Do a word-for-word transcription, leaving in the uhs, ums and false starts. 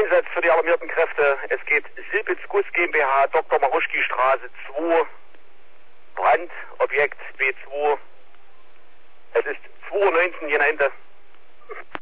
Einsatz für die alarmierten Kräfte. Es geht Silpitz Guss GmbH, Doktor Maruschki Straße zwei, Brand, Objekt B zwei. Es ist zwei Uhr neunzehn, je Ende.